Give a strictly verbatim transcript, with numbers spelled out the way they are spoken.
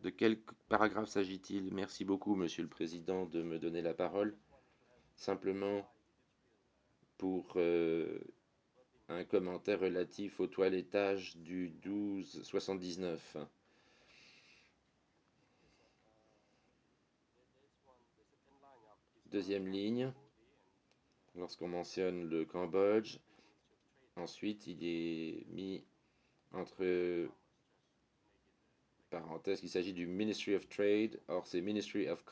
De quel paragraphe s'agit-il? Merci beaucoup, Monsieur le Président, de me donner la parole. Simplement pour euh, un commentaire relatif au toilettage du douze soixante-dix-neuf. Deuxième ligne, lorsqu'on mentionne le Cambodge, ensuite il est mis entre parenthèses qu'il s'agit du Ministry of Trade, or c'est Ministry of